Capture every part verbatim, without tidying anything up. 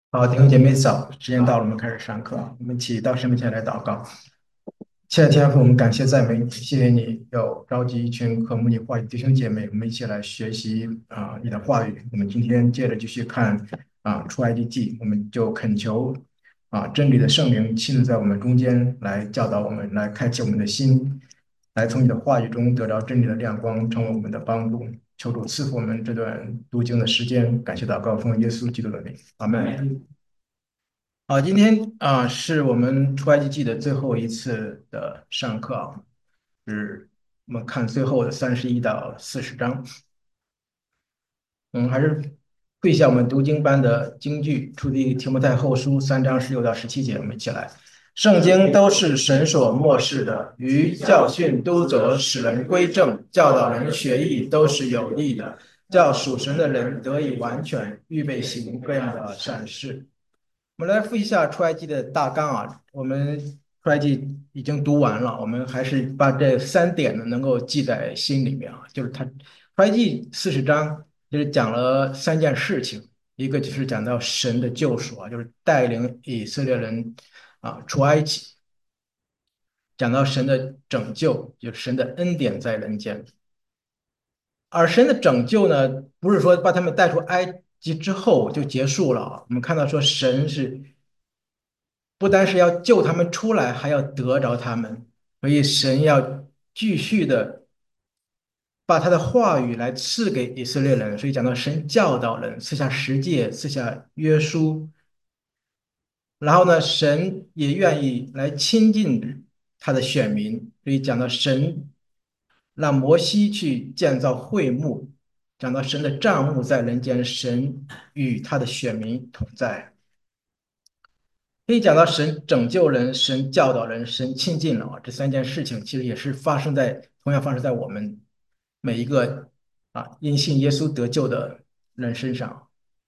好，弟兄姐妹早，时间到了，我们开始上课啊。我们一起到神面前来祷告。亲爱的天父，我们感谢赞美你，谢谢你有召集一群渴慕你话语的弟兄姐妹，我们一起来学习啊、你的话语。我们今天接着继续看啊、出埃及记，我们就恳求啊真理的圣灵亲自在我们中间来教导我们，来开启我们的心，来从你的话语中得到真理的亮光，成为我们的帮助。求主赐福我们这段读经的时间，感谢祷告，奉耶稣基督的名，阿门。好，今天啊是我们出埃及记的最后一次的上课啊，是我们看最后的三十一到四十章。嗯，还是背一下我们读经班的经句，出自提摩太后书三章十六到十七节，我们一起来。圣经都是神所默示的，于教训、督责、使人归正、教导人学艺，都是有益的，叫属神的人得以完全，预备行各样的善事。我们来复习一下出埃及的大纲啊，我们出埃及已经读完了，我们还是把这三点呢能够记在心里面啊，就是它出埃及四十章就是讲了三件事情，一个就是讲到神的救赎啊，就是带领以色列人啊出埃及，讲到神的拯救，就是神的恩典在人间，而神的拯救呢，不是说把他们带出埃及之后就结束了啊，我们看到说神是。不单是要救他们出来，还要得着他们，所以神要继续的把他的话语来赐给以色列人。所以讲到神教导人，赐下十诫，赐下约书，然后呢，神也愿意来亲近他的选民。所以讲到神让摩西去建造会幕，讲到神的帐幕在人间，神与他的选民同在。可以讲到神拯救人、神教导人、神亲近人啊，这三件事情其实也是发生在同样发生在我们每一个啊因信耶稣得救的人身上。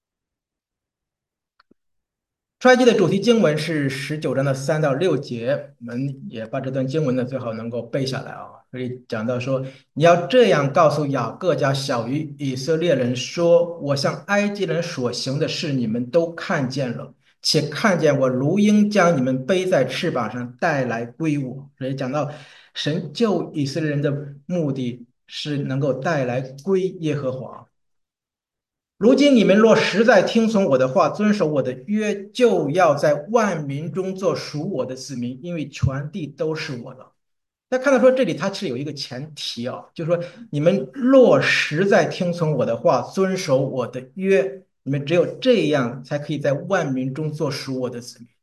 出埃及的主题经文是十九章的三到六节，我们也把这段经文呢最好能够背下来啊。所以讲到说，你要这样告诉雅各家小于以色列人说：我向埃及人所行的事，你们都看见了，且看见我如鹰将你们背在翅膀上带来归我。所以讲到神救以色列人的目的是能够带来归耶和华。如今你们若实在听从我的话，遵守我的约，就要在万民中做属我的子民，因为全地都是我的。大家看到说这里它是有一个前提啊，就是说你们若实在听从我的话，遵守我的约，你们只有这样才可以在万民中做属我的子民。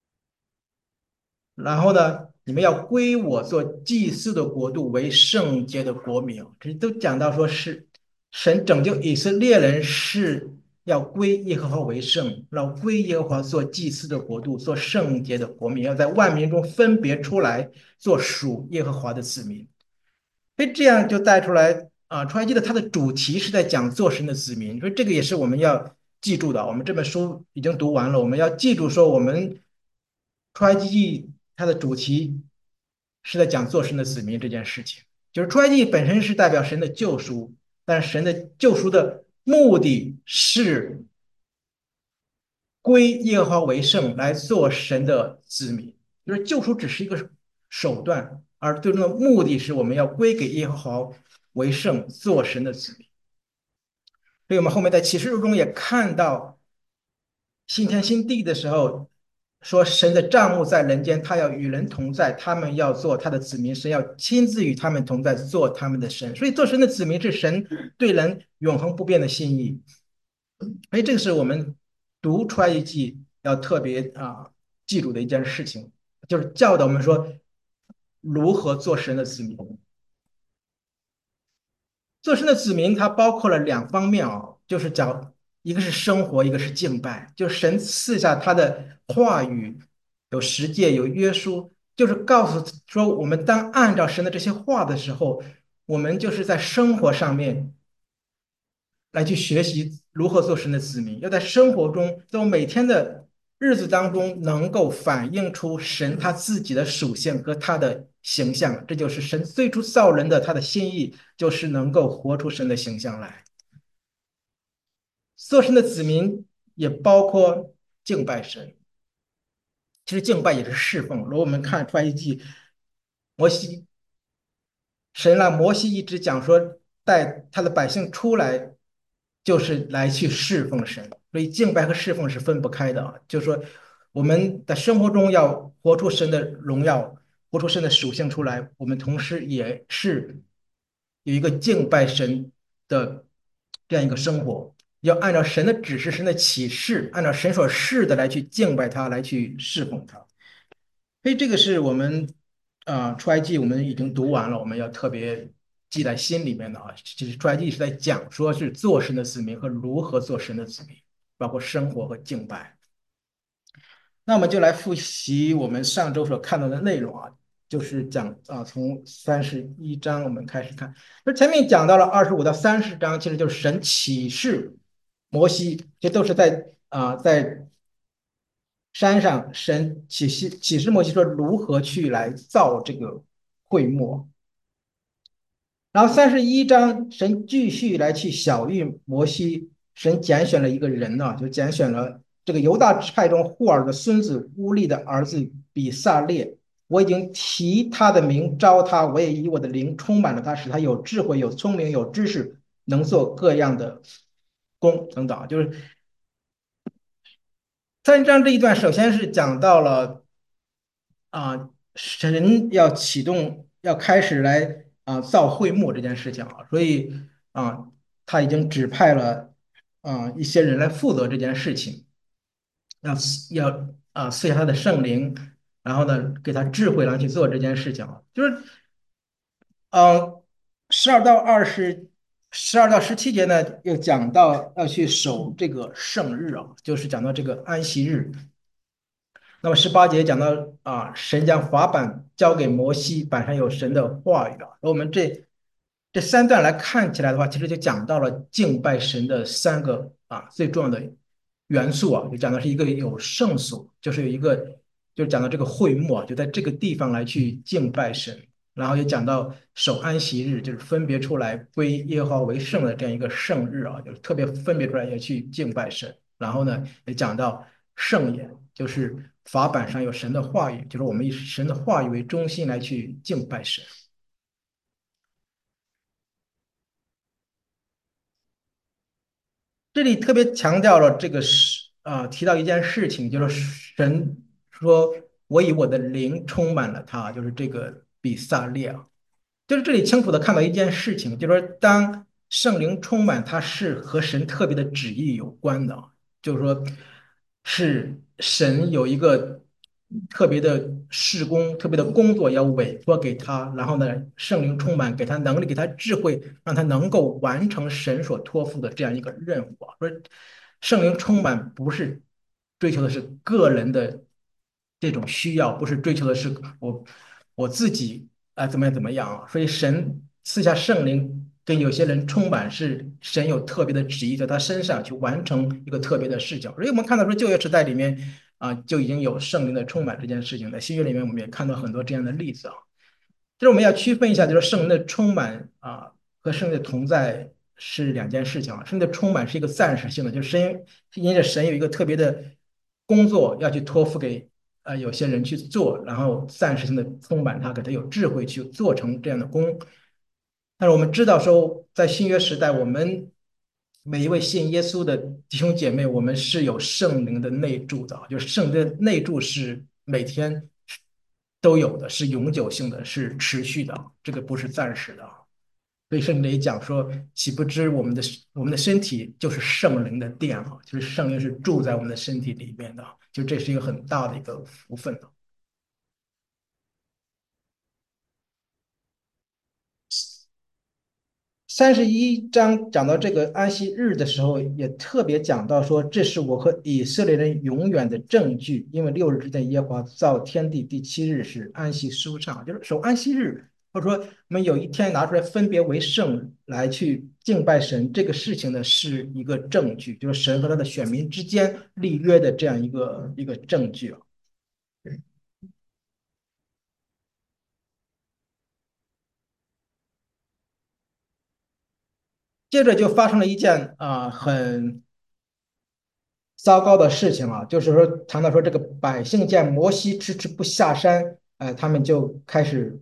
然后呢，你们要归我做祭祀的国度，为圣洁的国民。这都讲到说是神拯救以色列人是要归耶和华为圣，要归耶和华做祭司的国度，做圣洁的国民，要在万民中分别出来做属耶和华的子民。所以这样就带出来啊，出埃及的它的主题是在讲做神的子民，所以这个也是我们要记住的。我们这本书已经读完了，我们要记住说我们出埃及记它的主题是在讲做神的子民这件事情，就是出埃及本身是代表神的救赎，但是神的救赎的目的是归耶和华为圣，来做神的子民。就是救赎只是一个手段，而最终的目的是我们要归给耶和华为圣，做神的子民。所以我们后面在启示录中也看到新天新地的时候，说神的帐幕在人间，他要与人同在，他们要做他的子民，神要亲自与他们同在，做他们的神。所以做神的子民是神对人永恒不变的心意。所以这个是我们读出埃及记要特别啊记住的一件事情，就是教导我们说如何做神的子民。做神的子民，它包括了两方面啊，就是讲一个是生活，一个是敬拜。就是神赐下他的话语，有十诫，有约书，就是告诉说，我们当按照神的这些话的时候，我们就是在生活上面来去学习如何做神的子民，要在生活中，在我每天的日子当中，能够反映出神他自己的属性和他的形象。这就是神最初造人的他的心意，就是能够活出神的形象来。做神的子民也包括。 敬拜神。其实敬拜也是侍奉。如果我们看出埃及记，摩西神让摩西一直讲说，带他的百姓出来，就是来去侍奉神。所以敬拜和侍奉是分不开的啊。就是说，我们的生活中要活出神的荣耀，活出神的属性出来，我们同时也是有一个敬拜神的这样一个生活，要按照神的指示、神的启示，按照神所示的来去敬拜他，来去侍奉他。所以这个是我们啊，出埃及我们已经读完了，我们要特别记在心里面的啊。其实出埃及是在讲说是做神的子民和如何做神的子民，包括生活和敬拜。那我们就来复习我们上周所看到的内容啊，就是讲啊，从三十一章我们开始看。那前面讲到了二十五到三十章，其实就是神启示摩西，这都是在啊在山上，神启示启示摩西说如何去来造这个会幕。然后三十一章，神继续来去小谕摩西，神拣选了一个人呢，就拣选了这个犹大支派中户尔的孙子乌利的儿子比萨列。我已经提他的名招他，我也以我的灵充满了他，使他有智慧、有聪明、有知识，能做各样的工等等。就是三章这一段，首先是讲到了啊，神要启动，要开始来啊造会幕这件事情啊，所以啊，他已经指派了啊一些人来负责这件事情，要要啊赐下他的圣灵，然后呢给他智慧，来去做这件事情啊，就是嗯，十二到二十，十二到十七节呢，又讲到要去守这个圣日啊，就是讲到这个安息日。那么十八节讲到啊，神将法版交给摩西，板上有神的话语啊。而我们这这三段来看起来的话，其实就讲到了敬拜神的三个啊最重要的元素啊，就讲的是一个有圣所，就是有一个就讲到这个会幕啊，就在这个地方来去敬拜神，然后也讲到守安息日，就是分别出来归耶和华为圣的这样一个圣日啊，就是特别分别出来要去敬拜神。然后呢，也讲到圣言，就是法版上有神的话语，就是我们以神的话语为中心来去敬拜神。这里特别强调了这个是啊、提到一件事情，就是神说：“我以我的灵充满了他。”就是这个比萨列啊。就是这里清楚的看到一件事情，就是说，当圣灵充满，它是和神特别的旨意有关的，就是说，是神有一个特别的事工、特别的工作要委托给他，然后呢，圣灵充满，给他能力，给他智慧，让他能够完成神所托付的这样一个任务啊。说圣灵充满不是追求的是个人的这种需要，不是追求的是我我自己啊怎么样怎么样啊。所以神赐下圣灵跟有些人充满，是神有特别的旨意在他身上去完成一个特别的事情。所以我们看到说旧约时代里面啊就已经有圣灵的充满这件事情，在新约里面我们也看到很多这样的例子啊。就是我们要区分一下，就是圣灵的充满啊和圣灵的同在是两件事情啊。圣灵的充满是一个暂时性的，就是神因着神有一个特别的工作要去托付给呃有些人去做，然后暂时性的充满他，给他有智慧去做成这样的工。但是我们知道说，在新约时代，我们每一位信耶稣的弟兄姐妹，我们是有圣灵的内住的啊，就是圣灵的内住是每天都有的，是永久性的，是持续的，这个不是暂时的啊。所以圣经里讲说，岂不知我们的我们的身体就是圣灵的殿啊，就是圣灵是住在我们的身体里面的啊，就这是一个很大的一个福分啊。三十一章讲到这个安息日的时候，也特别讲到说，这是我和以色列人永远的证据，因为六日之内耶和华造天地，第七日是安息舒畅，就是守安息日，或者说我们有一天拿出来分别为圣来去敬拜神，这个事情呢是一个证据，就是神和他的选民之间立约的这样一个一个证据啊。接着就发生了一件啊、很糟糕的事情啊，就是说谈到说这个百姓见摩西迟迟不下山，呃，他们就开始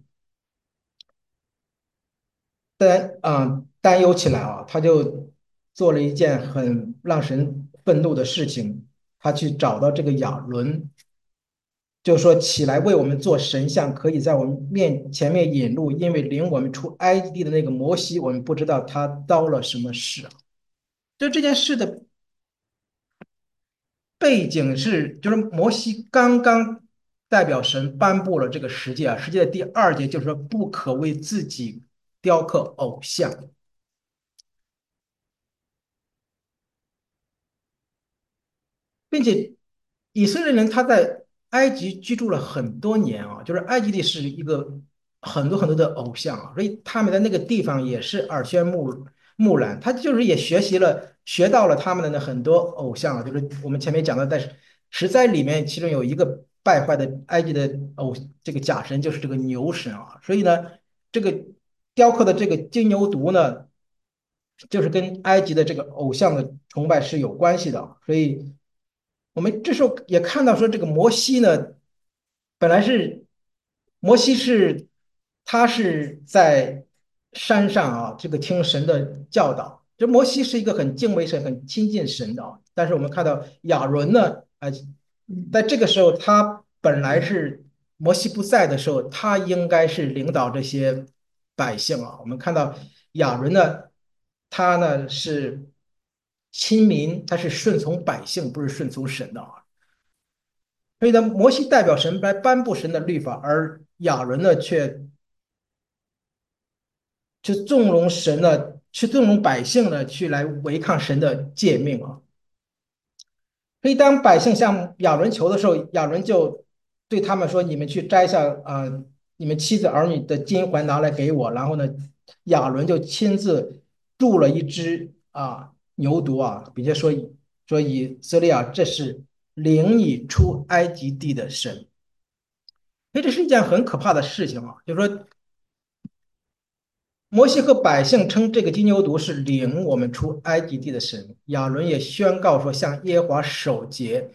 担啊、担忧起来啊，他就做了一件很让神愤怒的事情，他去找到这个亚伦，就说起来为我们做神像，可以在我们面前面引路，因为领我们出埃及地的那个摩西，我们不知道他遭了什么事啊。就这件事的背景是，就是摩西刚刚代表神颁布了这个十诫啊，十诫的第二节就是说不可为自己雕刻偶像。并且以色列人他在埃及居住了很多年啊，就是埃及地是一个很多很多的偶像啊，所以他们在那个地方也是耳濡目目染，他就是也学习了学到了他们的那很多偶像啊，就是我们前面讲的，在十灾里面，其中有一个败坏的埃及的偶这个假神就是这个牛神啊，所以呢，这个雕刻的这个金牛犊呢，就是跟埃及的这个偶像的崇拜是有关系的啊，所以。我们这时候也看到说，这个摩西呢，本来是摩西是他是在山上啊，这个听神的教导。这摩西是一个很敬畏神、很亲近神的啊。但是我们看到亚伦呢，啊，在这个时候他本来是摩西不在的时候，他应该是领导这些百姓啊。我们看到亚伦呢，他呢是亲民，他是顺从百姓，不是顺从神的啊。所以呢，摩西代表神来颁布神的律法，而亚伦呢却去纵容神呢，去纵容百姓呢，去来违抗神的诫命啊。所以当百姓向亚伦求的时候，亚伦就对他们说："你们去摘下啊、呃你们妻子儿女的金环拿来给我。"然后呢，亚伦就亲自铸了一只啊牛犊啊，并且说说以色列啊，这是领你出埃及地的神。所以这是一件很可怕的事情啊，就是说摩西和百姓称这个金牛犊是领我们出埃及地的神，亚伦也宣告说向耶和华守节，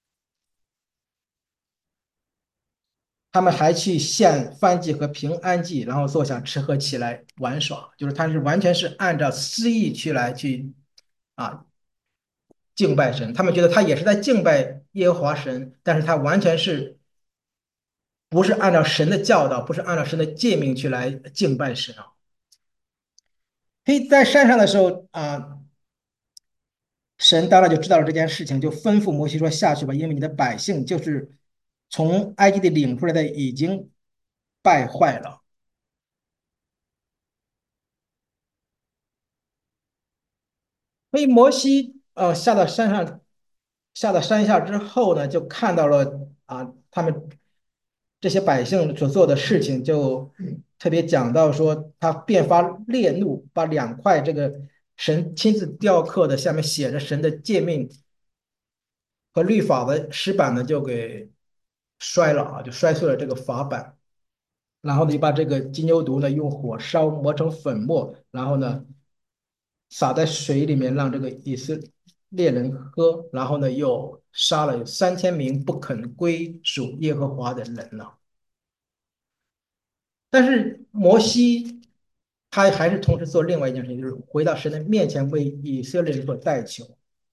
他们还去献燔祭和平安祭，然后坐下吃喝起来玩耍，就是他是完全是按照私意去来去啊敬拜神，他们觉得他也是在敬拜耶和华神，但是他完全是不是按照神的教导，不是按照神的诫命去来敬拜神啊。所以在山上的时候啊，神当然就知道了这件事情，就吩咐摩西说：“下去吧，因为你的百姓就是从埃及地领出来的，已经败坏了。"所以摩西呃下到山上，下到山下之后呢，就看到了啊，他们这些百姓所做的事情，就特别讲到说，他便发烈怒，把两块这个神亲自雕刻的下面写着神的诫命和律法的石板呢，就给摔了啊，就摔碎了这个法板。然后呢，就把这个金牛犊呢用火烧磨成粉末，然后呢撒在水里面，让这个以色列人喝。然后呢，又杀了有三千名不肯归属耶和华的人呢。但是摩西他还是同时做另外一件事情，就是回到神的面前为以色列人做代求。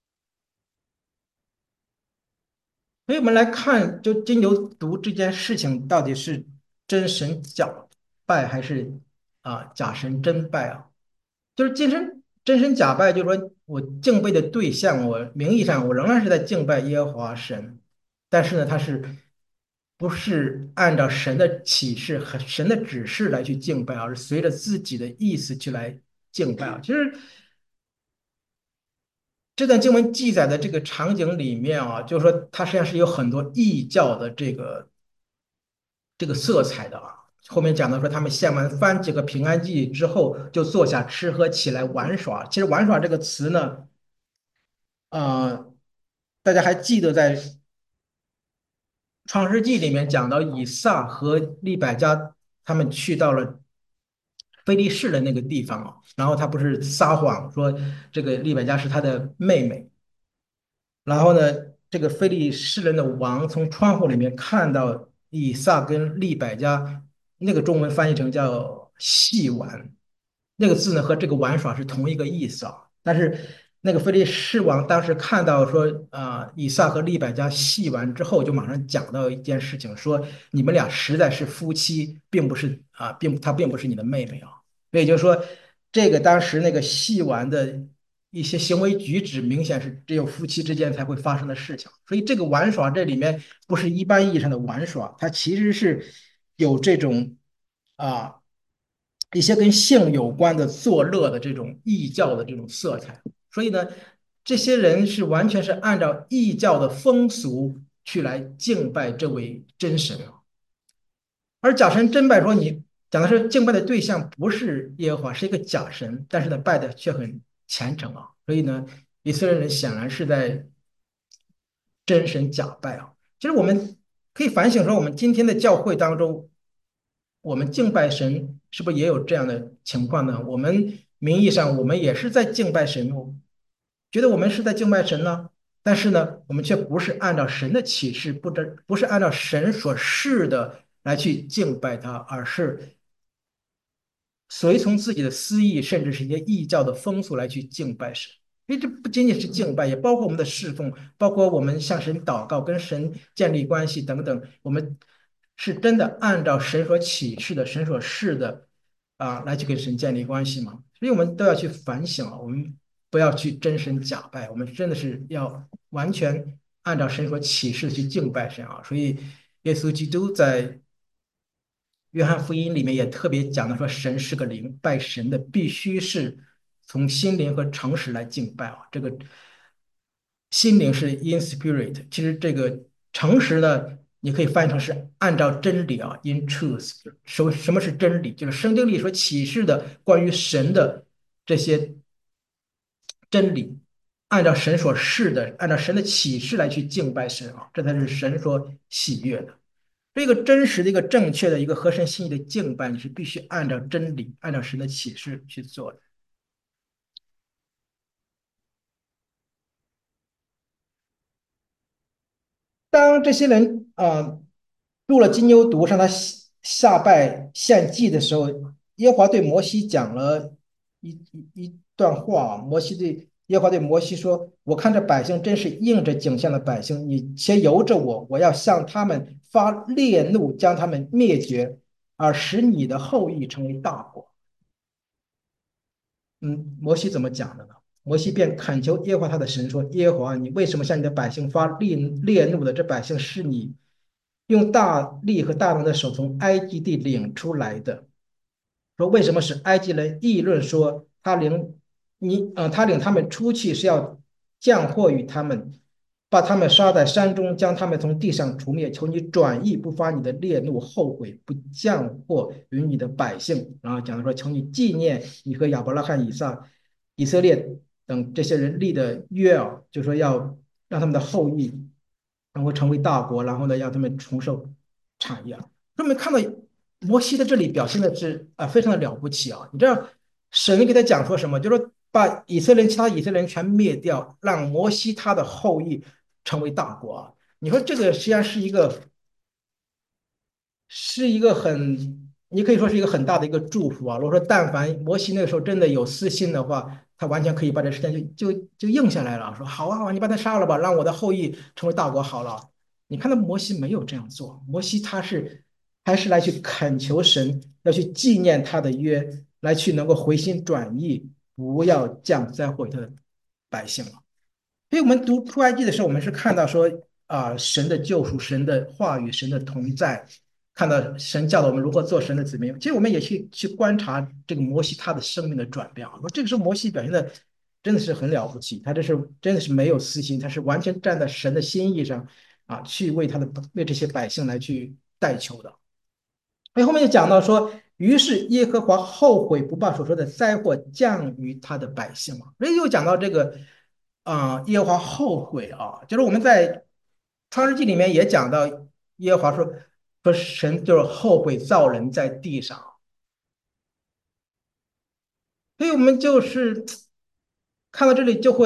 所以我们来看，就金牛犊这件事情到底是真神假拜还是啊假神真拜啊？就是真神真神假拜，就是说我敬拜的对象，我名义上我仍然是在敬拜耶和华神，但是呢，他是不是按照神的启示和神的指示来去敬拜，而是随着自己的意思去来敬拜啊？其实这段经文记载的这个场景里面啊，就是说它实际上是有很多异教的这个这个色彩的啊。后面讲到说，他们献完燔祭和平安祭之后，就坐下吃喝起来玩耍。其实“玩耍”这个词呢，呃，大家还记得在创世纪里面讲到以撒和利百加他们去到了非利士的那个地方啊，然后他不是撒谎说这个利百加是他的妹妹， 然后呢，这个非利士人的王从窗户里面看到以撒跟利百加，那个中文翻译成叫戏玩，那个字呢和这个玩耍是同一个意思啊。但是那个非利士王当时看到说啊、以撒和利百加戏完之后，就马上讲到一件事情，说你们俩实在是夫妻，并不是啊，并她并不是你的妹妹啊。所以就是说，这个当时那个戏玩的一些行为举止，明显是只有夫妻之间才会发生的事情。所以这个玩耍这里面不是一般意义上的玩耍，它其实是有这种啊一些跟性有关的作乐的这种异教的这种色彩。所以呢，这些人是完全是按照异教的风俗去来敬拜这位真神啊。而假神真拜说你讲的是敬拜的对象不是耶和华，是一个假神，但是呢拜的却很虔诚啊。所以呢，以色列人显然是在真神假拜啊。其实我们可以反省说，我们今天的教会当中，我们敬拜神是不是也有这样的情况呢？我们名义上我们也是在敬拜神，觉得我们是在敬拜神呢，但是呢，我们却不是按照神的启示，不知不是按照神所示的来去敬拜他，而是随从自己的私意，甚至是一些异教的风俗来去敬拜神。因为这不仅仅是敬拜，也包括我们的侍奉，包括我们向神祷告、跟神建立关系等等。我们是真的按照神所启示的、神所示的啊，来去跟神建立关系吗？所以我们都要去反省啊，我们不要去真神假拜，我们真的是要完全按照神所启示去敬拜神啊。所以，耶稣基督在约翰福音里面也特别讲的说，神是个灵，拜神的必须是从心灵和诚实来敬拜啊。这个心灵是 in spirit，其实这个诚实呢，你可以翻译成是按照真理啊，in truth。什么什么是真理？就是圣经里所启示的关于神的这些真理，按照神所示的，按照神的启示来去敬拜神啊，这才是神所喜悦的。这个真实的一个正确的一个合神心意的敬拜，你是必须按照真理，按照神的启示去做的。当这些人啊、呃入了金牛犊，让他下下拜献祭的时候，耶和华对摩西讲了一一一段话。摩西对耶和华对摩西说：“我看这百姓真是应着景象的百姓，你且由着我，我要向他们发烈怒，将他们灭绝，而使你的后裔成为大国。”嗯，摩西怎么讲的呢？摩西便恳求耶和华他的神说：“耶和华，你为什么向你的百姓发烈烈怒的？这百姓是你用大力和大能的手从埃及地领出来的。说为什么使埃及人议论说他领你呃他领他们出去是要降祸于他们，把他们杀在山中，将他们从地上除灭。求你转意，不发你的烈怒，后悔，不降祸于你的百姓。”然后讲说：“求你纪念你和亚伯拉罕、以撒、以色列等这些人立的约啊，就说要让他们的后裔然后成为大国，然后呢，让他们重受产业。那么看到摩西在这里表现的是啊、呃非常的了不起啊！你知道神给他讲说什么？就是说把以色列其他以色列人全灭掉，让摩西他的后裔成为大国啊！你说这个实际上是一个是一个很，你可以说是一个很大的一个祝福啊。如果说但凡摩西那个时候真的有私心的话，他完全可以把这事情就就就应下来了，说好啊好啊，你把他杀了吧，让我的后裔成为大国好了。你看到摩西没有这样做，摩西他是还是来去恳求神，要去纪念他的约，来去能够回心转意，不要降灾祸于他的百姓了。所以我们读出埃及的时候，我们是看到说啊、呃神的救赎、神的话语、神的同在，看到神教导我们如何做神的子民。其实我们也去去观察这个摩西他的生命的转变啊。说这个时候摩西表现的真的是很了不起，他这是真的是没有私心，他是完全站在神的心意上啊，去为他的为这些百姓来去代求的。所以后面就讲到说，于是耶和华后悔不把所说的灾祸降于他的百姓嘛。所以又讲到这个啊、呃耶和华后悔啊，就是我们在创世纪里面也讲到，耶和华说说神就是后悔造人在地上，所以我们就是看到这里就会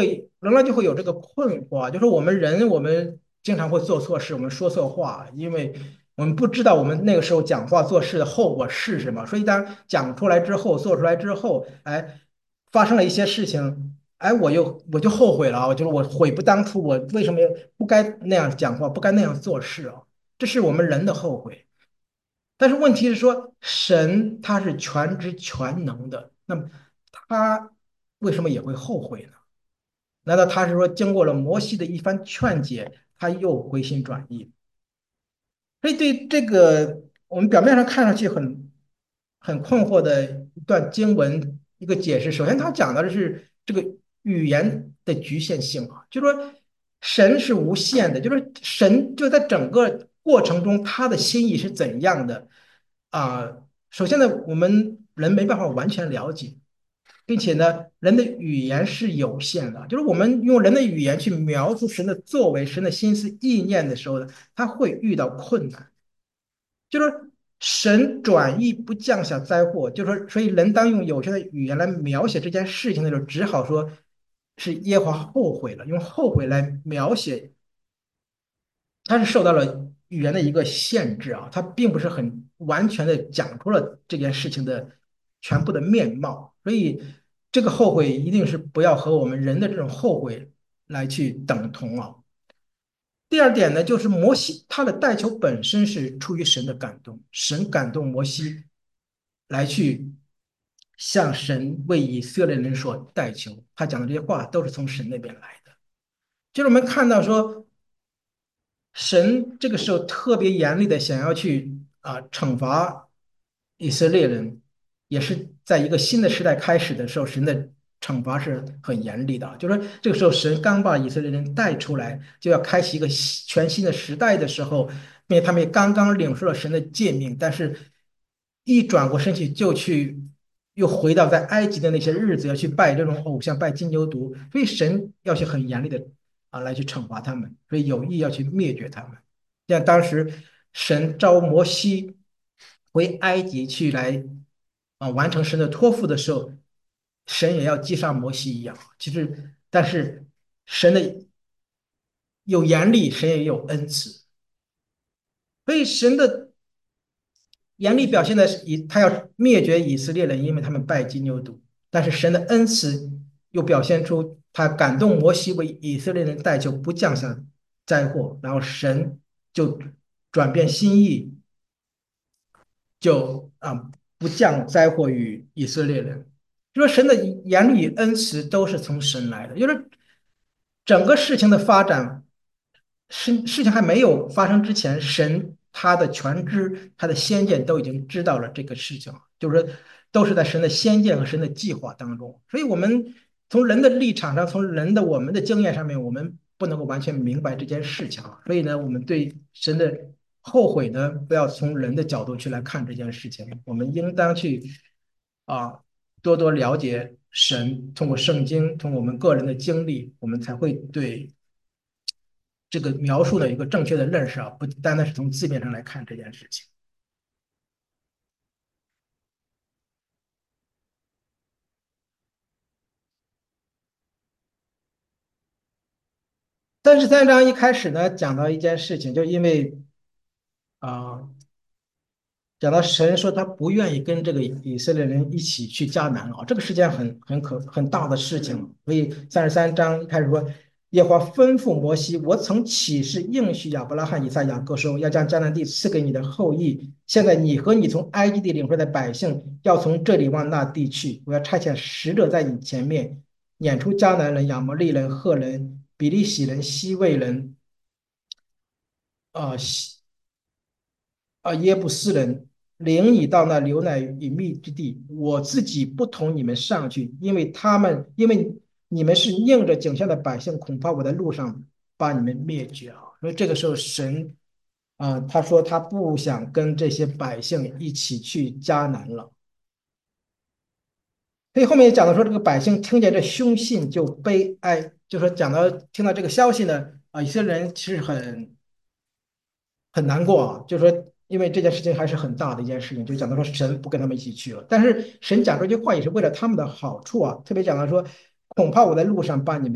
人类就会有这个困惑啊，就是我们人，我们经常会做错事，我们说错话，因为我们不知道我们那个时候讲话做事的后果是什么，所以当讲出来之后，做出来之后，哎，发生了一些事情，哎，我又我就后悔了啊，我就是我悔不当初，我为什么不该那样讲话，不该那样做事啊？这是我们人的后悔。但是问题是说，神他是全知全能的，那么他为什么也会后悔呢？难道他是说经过了摩西的一番劝解，他又回心转意？所以对这个我们表面上看上去很很困惑的一段经文一个解释，首先他讲的是这个语言的局限性啊，就是说神是无限的，就是神就在整个过程中他的心意是怎样的啊？首先呢，我们人没办法完全了解。并且呢，人的语言是有限的，就是我们用人的语言去描述神的作为、神的心思意念的时候呢，他会遇到困难。就是神转意不降下灾祸，就是说，所以人当用有限的语言来描写这件事情的时候，只好说是耶和华后悔了，用后悔来描写，他是受到了语言的一个限制啊，他并不是很完全的讲出了这件事情的全部的面貌，所以这个后悔一定是不要和我们人的这种后悔来去等同啊。第二点呢，就是摩西他的代求本身是出于神的感动，神感动摩西来去向神为以色列人所代求，他讲的这些话都是从神那边来的。就是我们看到说，神这个时候特别严厉的想要去啊惩罚以色列人，也是在一个新的时代开始的时候，神的惩罚是很严厉的。就是说，这个时候神刚把以色列人带出来，就要开启一个全新的时代的时候，因为他们也刚刚领受了神的诫命，但是一转过身去就去又回到在埃及的那些日子，要去拜这种偶像，拜金牛犊，所以神要去很严厉的啊来去惩罚他们，所以有意要去灭绝他们。像当时神召摩西回埃及去来啊完成神的托付的时候，神也要击杀摩西一样。其实，但是神的有严厉，神也有恩慈，所以神的严厉表现的是以他要灭绝以色列人，因为他们拜金牛犊。但是神的恩慈又表现出他感动摩西为以色列人代求，不降下灾祸，然后神就转变心意，就啊不降灾祸于以色列人。就说神的严厉与恩慈都是从神来的，就是整个事情的发展，事事情还没有发生之前，神他的全知、他的先见都已经知道了这个事情，就是说都是在神的先见和神的计划当中。所以，我们从人的立场上，从人的我们的经验上面，我们不能够完全明白这件事情啊。所以呢，我们对神的后悔呢，不要从人的角度去来看这件事情，我们应当去啊多多了解神，通过圣经，通过我们个人的经历，我们才会对这个描述的一个正确的认识啊，不单单是从字面上来看这件事情。但是三章一开始呢，讲到一件事情，就因为啊、讲到神说他不愿意跟这个以色列人一起去迦南啊，这个是件很很可很大的事情。所以三十三章一开始说，耶和华吩咐摩西：“我曾起誓应许亚伯拉罕、以撒、雅各说，要将迦南地赐给你的后裔。现在你和你从埃及地领回的百姓，要从这里往那地去。我要差遣使者在你前面，撵出迦南人、亚摩利人、赫人、比利洗人、西魏人。”啊，西啊，耶布斯人领你到那流奶与蜜之地，我自己不同你们上去，因为他们因为你们是应着景象的百姓，恐怕我在路上把你们灭绝啊。所以这个时候神啊，他说他不想跟这些百姓一起去迦南了。所以后面也讲到说，这个百姓听见这凶信就悲哀，就说讲到听到这个消息呢，啊，以色列人其实很很难过啊，就是说，因为这件事情还是很大的一件事情，就讲到说神不跟他们一起去了，但是神讲这句话也是为了他们的好处啊，特别讲到说，恐怕我在路上把你们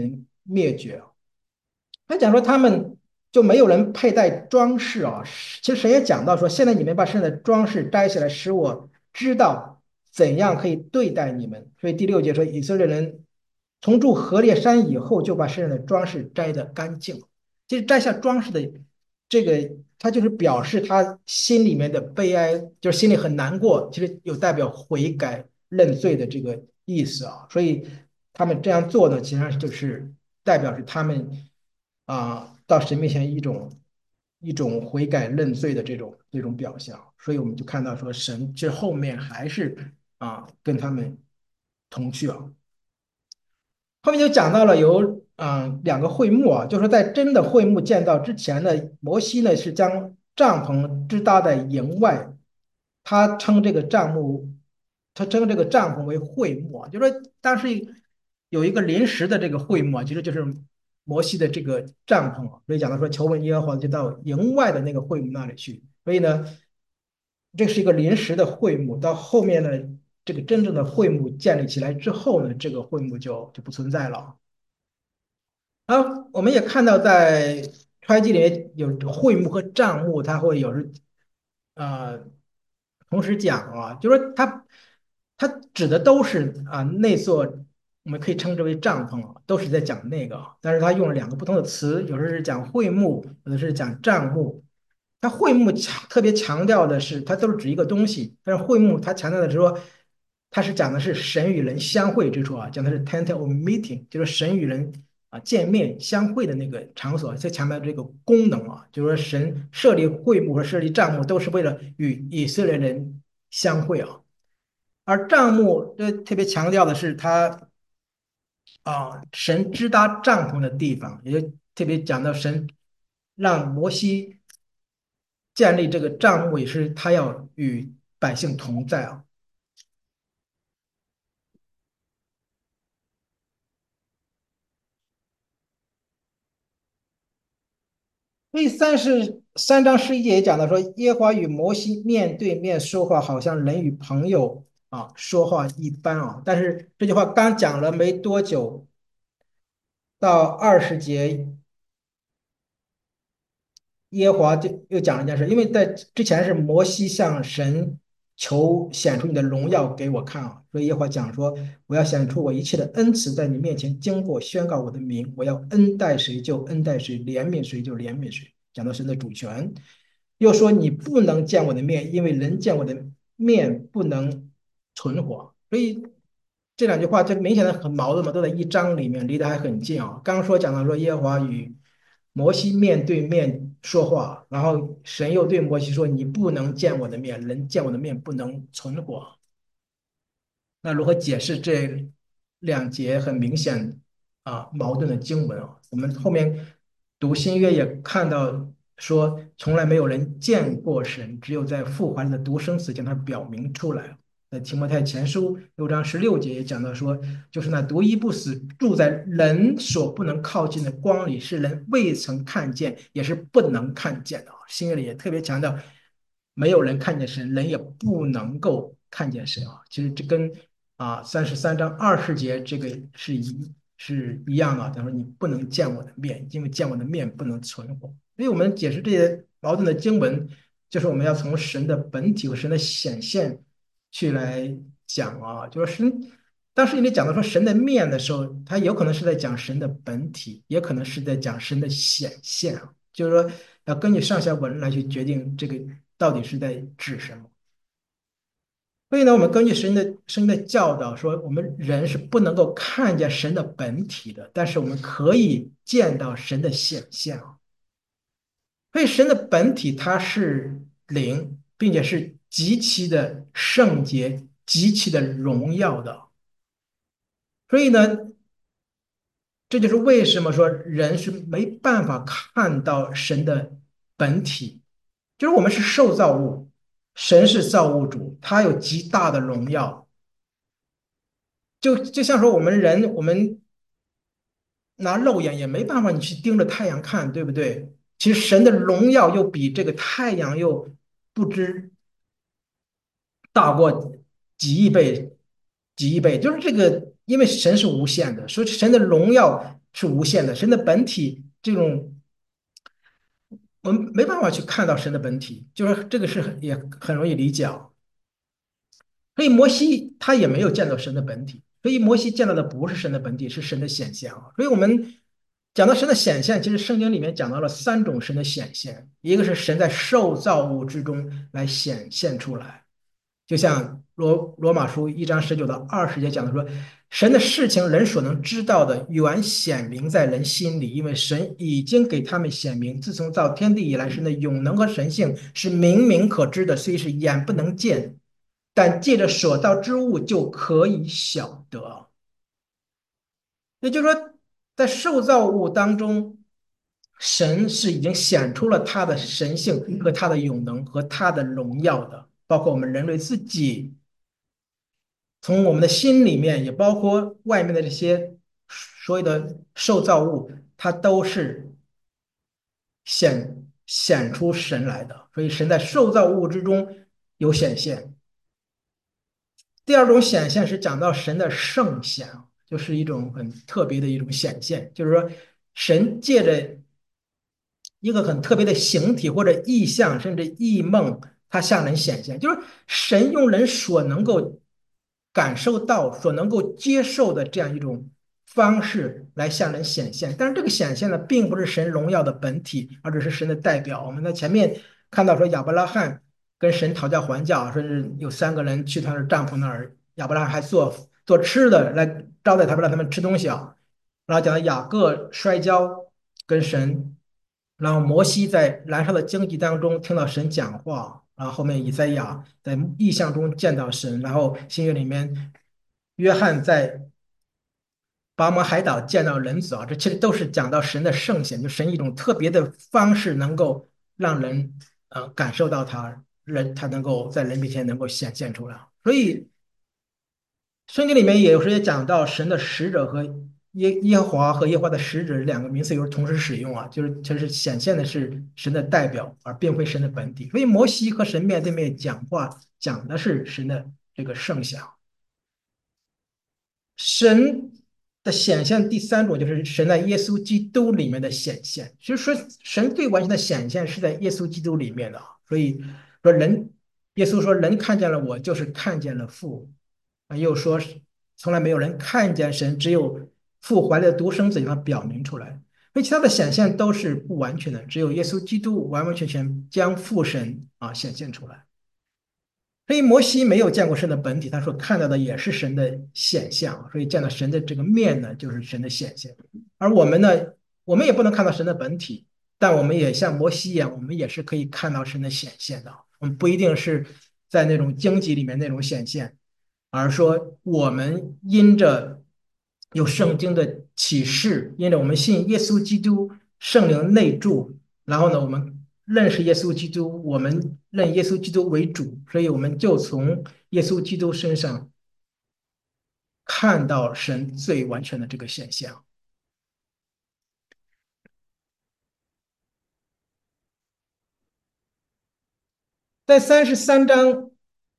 灭绝啊。他讲说他们就没有人佩戴装饰啊。其实神也讲到说，现在你们把身上的装饰摘下来，使我知道怎样可以对待你们。所以第六节说，以色列人从住何烈山以后，就把身上的装饰摘得干净。其实摘下装饰的这个，他就是表示他心里面的悲哀，就是心里很难过，其实有代表悔改认罪的这个意思啊。所以他们这样做呢，其实上就是代表是他们啊到神面前一种一种悔改认罪的这种这种表象。所以我们就看到说，神这后面还是啊跟他们同去啊。后面就讲到了有嗯、呃两个会幕啊，就是说在真的会幕建造之前呢，摩西呢是将帐篷支搭在营外，他称这个帐幕，他称这个帐篷为会幕啊，就是说当时有一个临时的这个会幕啊，其实就是摩西的这个帐篷啊，所以讲到说求问耶和华就到营外的那个会幕那里去，所以呢，这是一个临时的会幕，到后面呢，这个真正的会幕建立起来之后呢，这个会幕就就不存在了。然后我们也看到，在会计里面有会幕和账目，它会有时呃同时讲啊，就是说它它指的都是啊那座我们可以称之为帐篷啊，都是在讲那个啊，但是它用了两个不同的词，有时候是讲会幕，有的是讲帐幕。它会幕强特别强调的是，它都是指一个东西，但是会幕它强调的是说，它是讲的是神与人相会之处啊，讲的是 tent of meeting，就是神与人啊见面相会的那个场所，在强调这个功能啊，就是说神设立会幕和设立帐幕都是为了与以色列人相会啊。而帐幕这特别强调的是他啊，神支搭帐篷的地方，也就特别讲到神让摩西建立这个帐幕，也是他要与百姓同在啊。所以三十三章十一节也讲到说，耶和华与摩西面对面说话，好像人与朋友啊说话一般啊。但是这句话刚讲了没多久，到二十节耶和华就又讲了一件事，因为在之前是摩西向神求显出你的荣耀给我看啊，所以耶和华讲说，我要显出我一切的恩慈在你面前经过，宣告我的名，我要恩待谁就恩待谁，怜悯谁就怜悯谁，讲到神的主权。又说你不能见我的面，因为人见我的面不能存活。所以这两句话就明显的很矛盾嘛，都在一章里面，离得还很近啊。刚刚说讲到说耶和华与摩西面对面说话，然后神又对摩西说：“你不能见我的面，人见我的面不能存活。”那如何解释这两节很明显啊矛盾的经文啊？我们后面读新约也看到说，从来没有人见过神，只有在复活的独生子将他表明出来。在提摩太前书六章十六节也讲到说，就是那独一不死，住在人所不能靠近的光里，是人未曾看见，也是不能看见的啊。新约里也特别强调，没有人看见神，人也不能够看见神啊。其实这跟啊三十三章二十节这个是一是一样的。他说你不能见我的面，因为见我的面不能存活。所以我们解释这些矛盾的经文，就是我们要从神的本体和神的显现去来讲啊，就是神。当时你讲到说神的面的时候，他有可能是在讲神的本体，也可能是在讲神的显现啊。就是说，要根据上下文来去决定这个到底是在指什么。所以呢，我们根据神的神的教导说，我们人是不能够看见神的本体的，但是我们可以见到神的显现啊。所以神的本体它是灵，并且是极其的圣洁、极其的荣耀的。所以呢，这就是为什么说人是没办法看到神的本体，就是我们是受造物，神是造物主，他有极大的荣耀。就就像说我们人，我们拿肉眼也没办法，你去盯着太阳看，对不对？其实神的荣耀又比这个太阳又不知大过几亿倍，几亿倍。就是这个，因为神是无限的，所以神的荣耀是无限的，神的本体这种我们没办法去看到神的本体，就是这个是很也很容易理解啊。所以摩西他也没有见到神的本体，所以摩西见到的不是神的本体，是神的显现啊。所以我们讲到神的显现，其实圣经里面讲到了三种神的显现，一个是神在受造物之中来显现出来，就像罗罗马书一章十九到二十节讲的说，神的事情人所能知道的，原显明在人心里，因为神已经给他们显明。自从造天地以来，神的永能和神性是明明可知的，虽是眼不能见，但借着所造之物就可以晓得。也就是说，在受造物当中，神是已经显出了他的神性和他的永能和他的荣耀的，包括我们人类自己。从我们的心里面，也包括外面的这些所有的受造物，它都是显显出神来的。所以神在受造物之中有显现。第二种显现是讲到神的圣显，就是一种很特别的一种显现，就是说神借着一个很特别的形体或者意象，甚至异梦，它向人显现，就是神用人所能够感受到、所能够接受的这样一种方式来向人显现。但是这个显现呢，并不是神荣耀的本体，而只是神的代表。我们在前面看到说亚伯拉罕跟神讨价还价，甚至有三个人去他的帐篷那儿，亚伯拉罕还做做吃的来招待他们，让他们吃东西啊。然后讲到雅各摔跤跟神。然后摩西在燃烧的荆棘当中听到神讲话，然后后面以赛亚在异象中见到神，然后新约里面约翰在拔摩海岛见到人子啊，这其实都是讲到神的圣显，就神一种特别的方式能够让人呃感受到他人他能够在人面前能够显现出来，所以圣经里面也有时也讲到神的使者和耶耶和华和耶和华的使者两个名词有时同时使用啊，就是其实显现的是神的代表，而并非神的本体。所以摩西和神面对面讲话，讲的是神的这个圣像。神的显现第三种就是神在耶稣基督里面的显现，就是说神最完全的显现是在耶稣基督里面的啊。所以说人，耶稣说人看见了我，就是看见了父。啊，又说是从来没有人看见神，只有父怀里的独生子让他表明出来。所以其他的显现都是不完全的，只有耶稣基督完完全全将父神啊显现出来。所以摩西没有见过神的本体，他所看到的也是神的显象，所以见到神的这个面呢，就是神的显现。而我们呢，我们也不能看到神的本体，但我们也像摩西一样，我们也是可以看到神的显现的。我们不一定是在那种荆棘里面那种显现，而说我们因着有圣经的启示，因着我们信耶稣基督，圣灵内住，然后呢，我们认识耶稣基督，我们认耶稣基督为主，所以我们就从耶稣基督身上看到神最完全的这个现象。在三十三章，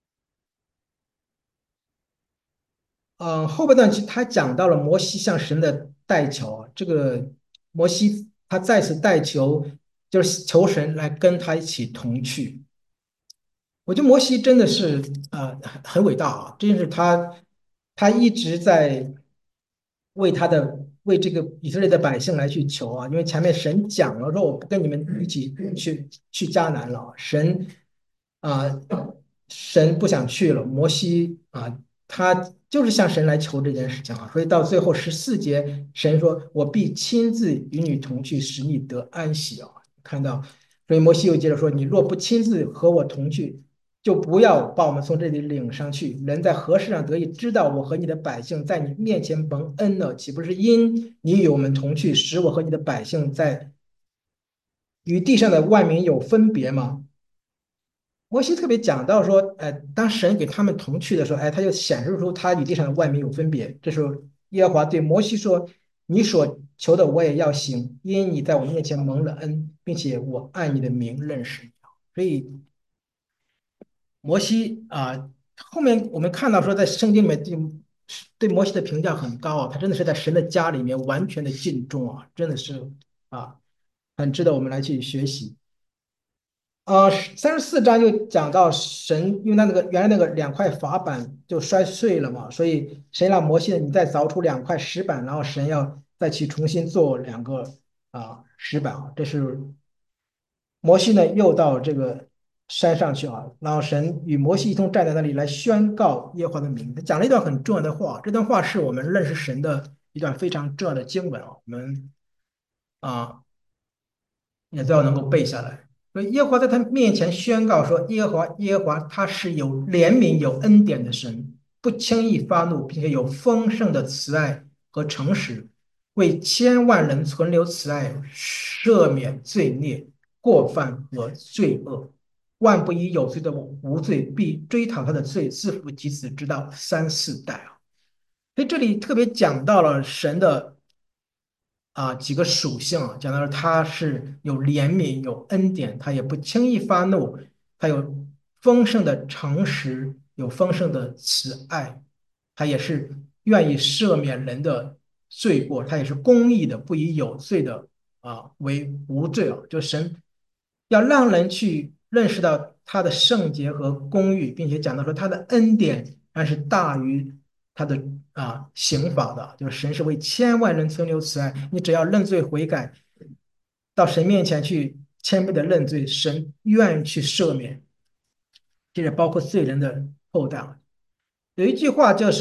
嗯、呃后半段其实他讲到了摩西向神的代求啊，这个摩西他再次代求，就是求神来跟他一起同去。我觉得摩西真的是啊、呃很很伟大啊，真是他他一直在为他的为这个以色列的百姓来去求啊，因为前面神讲了说我不跟你们一起去去迦南了啊，神啊、神不想去了，摩西啊、他就是向神来求这件事情啊，所以到最后十四节，神说我必亲自与你同去，使你得安息啊，看到。所以摩西又接着说：“你若不亲自和我同去，就不要把我们从这里领上去。人在何事上得以知道我和你的百姓在你面前蒙恩呢？岂不是因你与我们同去，使我和你的百姓在与地上的万民有分别吗？”摩西特别讲到说，哎，当神给他们同去的时候，哎，他就显示出他与地上的万民有分别。这时候，耶和华对摩西说：“你所求的我也要行，因你在我面前蒙了恩，并且我按你的名认识你。”所以摩西啊，后面我们看到说，在圣经里面就对摩西的评价很高啊，他真的是在神的家里面完全的尽忠啊，真的是啊，很值得我们来去学习。呃，三十四章又讲到神用他那个原来那个两块法板就摔碎了嘛，所以神让摩西呢，你再凿出两块石板，然后神要再去重新做两个啊石板啊，这是摩西呢又到这个山上去啊，然后神与摩西一同站在那里来宣告耶和华的名。他讲了一段很重要的话，这段话是我们认识神的一段非常重要的经文啊，我们啊也都要能够背下来。所以耶和华在他面前宣告说：耶和华，耶和华，他是有怜悯、有恩典的神，不轻易发怒，并且有丰盛的慈爱和诚实，为千万人存留慈爱，赦免罪孽、过犯和罪恶。万不以有罪的无罪，必追讨他的罪，自父及子，直到三四代啊。所以这里特别讲到了神的啊几个属性啊，讲到了他是有怜悯、有恩典，他也不轻易发怒，他有丰盛的诚实，有丰盛的慈爱，他也是愿意赦免人的罪过，他也是公义的，不以有罪的啊为无罪啊，就神要让人去认识到他的圣洁和公义，并且讲到说他的恩典还是大于他的啊刑罚的，就是神是为千万人存留慈爱，你只要认罪悔改，到神面前去谦卑的认罪，神愿意去赦免，这也包括罪人的后代啊。有一句话就是，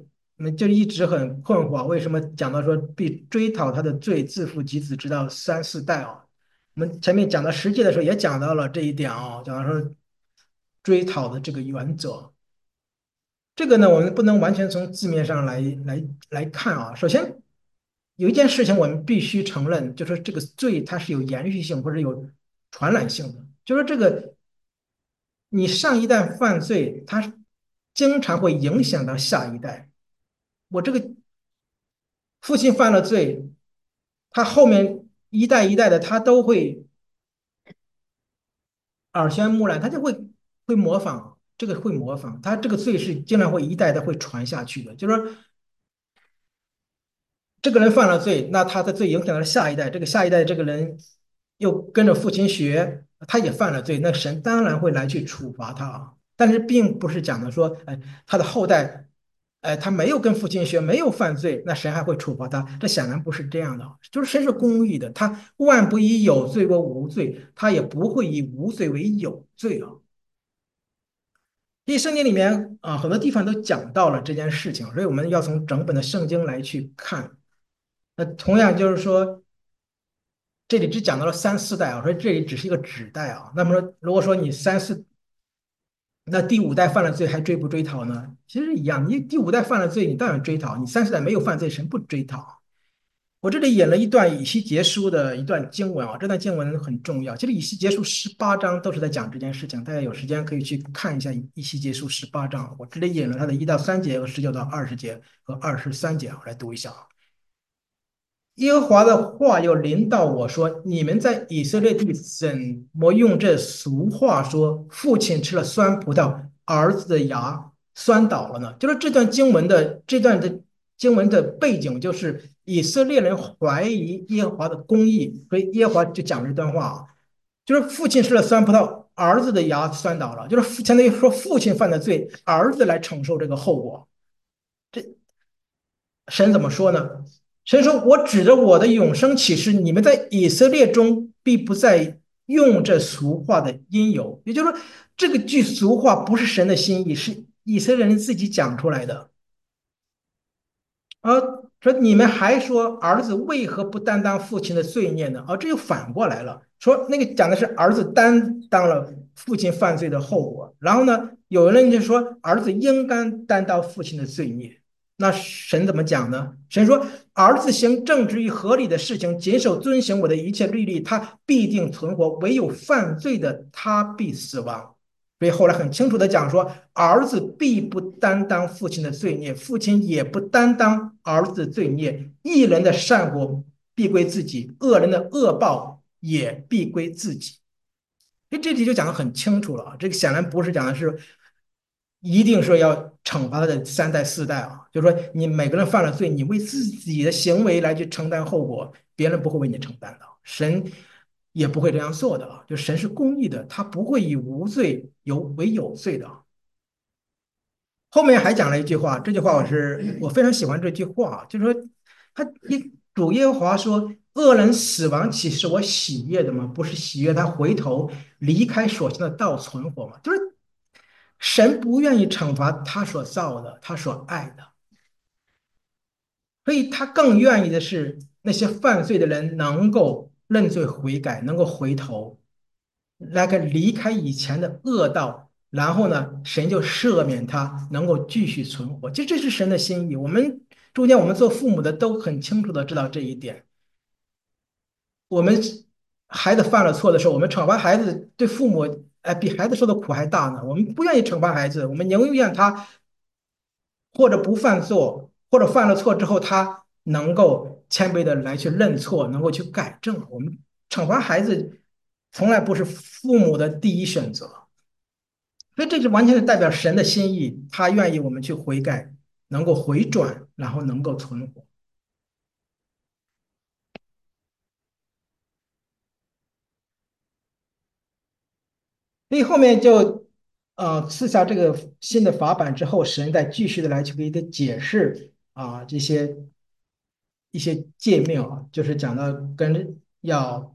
嗯，就一直很困惑，为什么讲到说必追讨他的罪，自父及子，直到三四代啊？我们前面讲到十诫的时候也讲到了这一点啊，讲到说追讨的这个原则。这个呢，我们不能完全从字面上来来来看啊。首先，有一件事情我们必须承认，就是这个罪它是有延续性或者有传染性的，就是这个你上一代犯罪，它经常会影响到下一代。我这个父亲犯了罪，他后面一代一代的他都会耳濡目染，他就会会模仿，这个会模仿，他这个罪是经常会一代的会传下去的，就是说这个人犯了罪，那他的罪影响了下一代，这个下一代这个人又跟着父亲学，他也犯了罪，那神当然会来去处罚他啊。但是并不是讲的说，哎，他的后代，哎，他没有跟父亲学，没有犯罪，那神还会处罚他？这显然不是这样的，就是神是公义的，他万不以有罪为无罪，他也不会以无罪为有罪啊。所以圣经里面啊，很多地方都讲到了这件事情，所以我们要从整本的圣经来去看。那同样就是说，这里只讲到了三四代啊，说这里只是一个指代啊。那么说，如果说你三四，那第五代犯了罪还追不追讨呢？其实一样，你第五代犯了罪，你当然追讨；你三四代没有犯罪，神不追讨。我这里引了一段以西结书的一段经文啊，这段经文很重要。其实以西结书十八章都是在讲这件事情，大家有时间可以去看一下以西结书十八章。我这里引了它的一到三节和十九到二十节和二十三节啊，来读一下啊。耶和华的话又临到我说：“你们在以色列地怎么用这俗话说，父亲吃了酸葡萄，儿子的牙酸倒了呢？”就是这段经文的这段的经文的背景，就是以色列人怀疑耶和华的公义，所以耶和华就讲这段话啊，就是父亲吃了酸葡萄，儿子的牙酸倒了，就是相当于说父亲犯的罪，儿子来承受这个后果。神怎么说呢？神说：“我指着我的永生启示，你们在以色列中必不再用这俗话的因由。”也就是说，这个句俗话不是神的心意，是以色列人自己讲出来的。啊，说你们还说儿子为何不担当父亲的罪孽呢？啊，这又反过来了，说那个讲的是儿子担当了父亲犯罪的后果，然后呢，有人就说儿子应该担当父亲的罪孽。那神怎么讲呢？神说，儿子行正直与合理的事情，谨守遵行我的一切律例，他必定存活；唯有犯罪的，他必死亡。所以后来很清楚的讲说，儿子必不担当父亲的罪孽，父亲也不担当儿子的罪孽。一人的善果必归自己，恶人的恶报也必归自己。所以这题就讲的很清楚了啊，这个显然不是讲的是一定说要惩罚他的三代四代啊， 就是说你每个人犯了罪，你为自己的行为来去承担后果，别人不会为你承担的，神也不会这样做的啊。就神是公义的，他不会以无罪有为有罪的。后面还讲了一句话，这句话我是我非常喜欢这句话，就是说他一主耶和华说，恶人死亡岂是我喜悦的吗？不是喜悦他回头离开所行的道存活吗？就是神不愿意惩罚他所造的，他所爱的，所以他更愿意的是那些犯罪的人能够认罪悔改，能够回头，那个离开以前的恶道，然后呢，神就赦免他，能够继续存活。其实这是神的心意。我们中间，我们做父母的都很清楚的知道这一点。我们孩子犯了错的时候，我们惩罚孩子，对父母，哎，比孩子受的苦还大呢。我们不愿意惩罚孩子，我们宁愿他或者不犯错，或者犯了错之后，他能够谦卑的来去认错，能够去改正。我们惩罚孩子从来不是父母的第一选择，所以这是完全是代表神的心意，他愿意我们去悔改，能够回转，然后能够存活。所以后面就呃赐下这个新的法版之后，神再继续的来去给他解释啊这些一些诫命啊，就是讲到跟要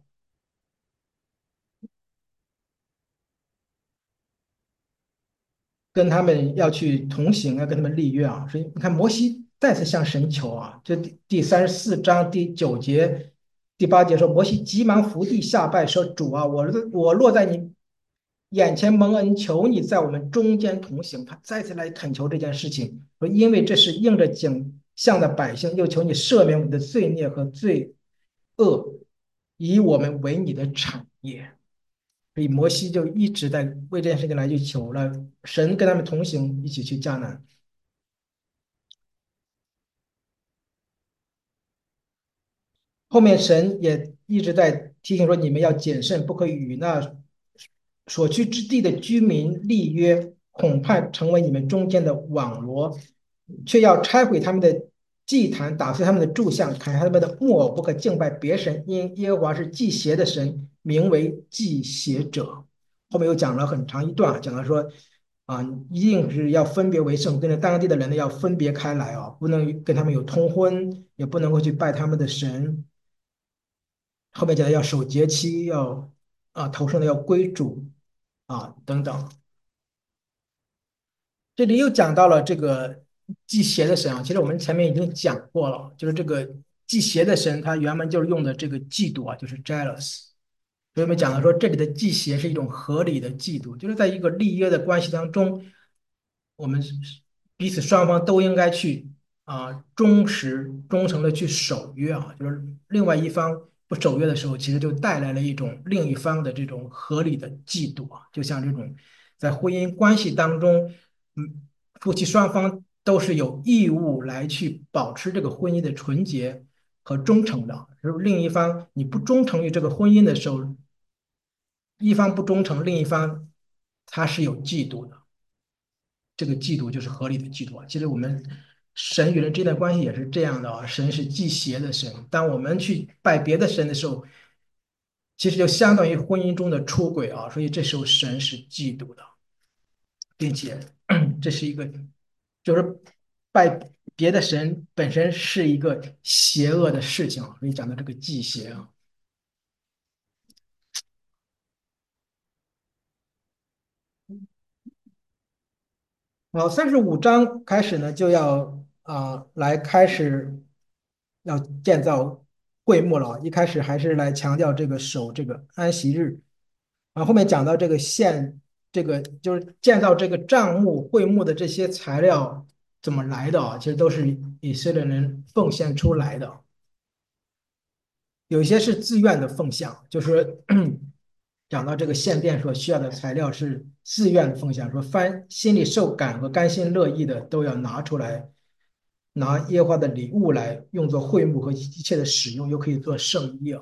跟他们要去同行啊，跟他们立约啊。所以你看，摩西再次向神求啊，这第第三十四章第九节、第八节说，摩西急忙伏地下拜，说：“主啊，我我落在你眼前蒙恩，求你在我们中间同行。”他再次来恳求这件事情，说：“因为这是应着景象的百姓，又求你赦免我们的罪孽和罪恶，以我们为你的产业。”所以摩西就一直在为这件事情来去求了神跟他们同行，一起去迦南。后面神也一直在提醒说，你们要谨慎，不可以与那所居之地的居民立约，恐怕成为你们中间的网罗，却要拆毁他们的祭坛，打碎他们的柱像，砍下他们的木偶，不可敬拜别神，因耶和华是祭邪的神，名为祭邪者。后面又讲了很长一段，讲了说啊，一定是要分别为圣，跟着当地的人呢要分别开来啊，不能跟他们有通婚，也不能够去拜他们的神。后面讲要守节期，要啊头生的要归主啊等等。这里又讲到了这个祭邪的神啊，其实我们前面已经讲过了，就是这个祭邪的神，他原文就是用的这个嫉妒啊，就是 jealous。所以我们讲了说，这里的祭邪是一种合理的嫉妒，就是在一个立约的关系当中，我们彼此双方都应该去啊忠实忠诚的去守约啊，就是另外一方不守约的时候，其实就带来了一种另一方的这种合理的嫉妒啊，就像这种在婚姻关系当中，嗯，夫妻双方都是有义务来去保持这个婚姻的纯洁和忠诚的，如果另一方你不忠诚于这个婚姻的时候，一方不忠诚，另一方他是有嫉妒的。这个嫉妒就是合理的嫉妒啊。其实我们神与人之间的关系也是这样的啊，神是忌邪的神。当我们去拜别的神的时候，其实就相当于婚姻中的出轨啊，所以这时候神是嫉妒的，并且这是一个就是拜别的神本身是一个邪恶的事情啊，所以讲到这个忌邪啊。好，三十五章开始呢，就要啊、来开始要建造会幕了。一开始还是来强调这个守这个安息日，啊，后面讲到这个献这个就是建造这个帐幕会幕的这些材料怎么来的啊？其实都是以色列人奉献出来的。有一些是自愿的奉献，就是讲到这个献殿所需要的材料是自愿的奉献，说凡心里受感和甘心乐意的都要拿出来，拿耶和华的礼物来用作会幕和一切的使用，又可以做圣衣啊。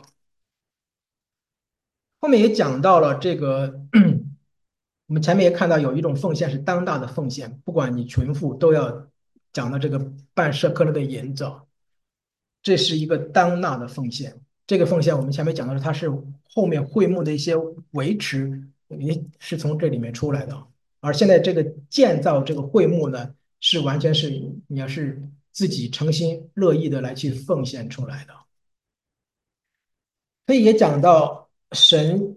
后面也讲到了这个，我们前面也看到有一种奉献是当大的奉献，不管你穷富都要讲的这个半舍克勒的银子，这是一个当纳的奉献。这个奉献我们前面讲到的，它是后面会幕的一些维持，也是从这里面出来的。而现在这个建造这个会幕呢，是完全是你要是自己诚心乐意的来去奉献出来的。所以也讲到神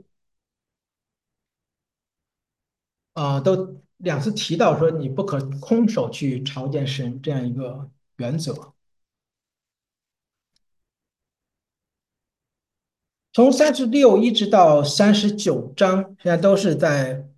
啊、呃都两次提到说你不可空手去朝见神这样一个原则。从三十六一直到三十九章，现在都是在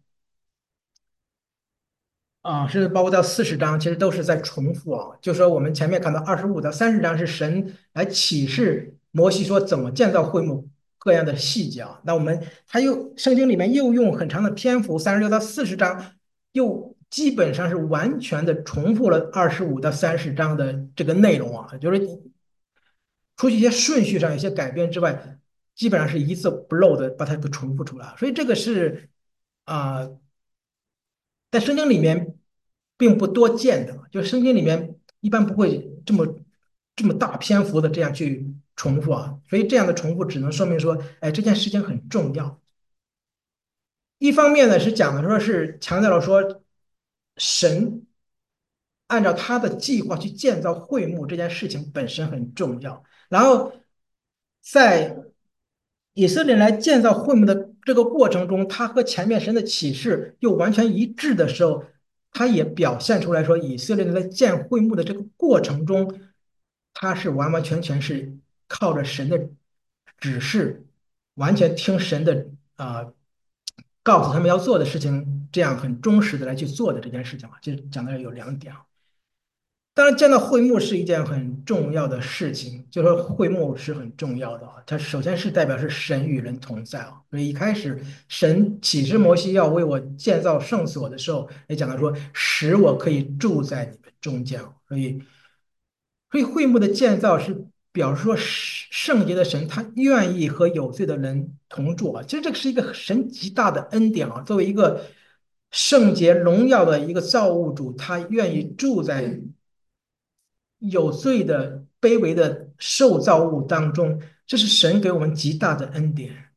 啊，是包括到四十章，其实都是在重复啊。就说我们前面看到二十五到三十章是神来启示摩西说怎么建造会幕各样的细节啊。那我们他又圣经里面又用很长的篇幅，三十六到四十章又基本上是完全的重复了二十五到三十章的这个内容啊，就是除去一些顺序上有些改变之外，基本上是一字不漏的把它给重复出来。所以这个是啊。呃在圣经里面并不多见的，就圣经里面一般不会这么这么大篇幅的这样去重复啊，所以这样的重复只能说明说，哎，这件事情很重要。一方面呢是讲的说是强调了说神按照他的计划去建造会幕这件事情本身很重要，然后在以色列人来建造会幕的这个过程中，他和前面神的启示又完全一致的时候，他也表现出来说，以色列人在建会幕的这个过程中，他是完完全全是靠着神的指示，完全听神的啊、呃告诉他们要做的事情，这样很忠实的来去做的这件事情啊，就讲的有两点啊。当然，见到会幕是一件很重要的事情，就说会幕是很重要的啊。它首先是代表是神与人同在啊。所以一开始神启示摩西要为我建造圣所的时候，也讲到说，使我可以住在你们中间啊。所以，所以会幕的建造是表示说圣洁的神他愿意和有罪的人同住啊。其实这个是一个神极大的恩典啊。作为一个圣洁荣耀的一个造物主，他愿意住在有罪的、卑微的受造物当中，这是神给我们极大的恩典。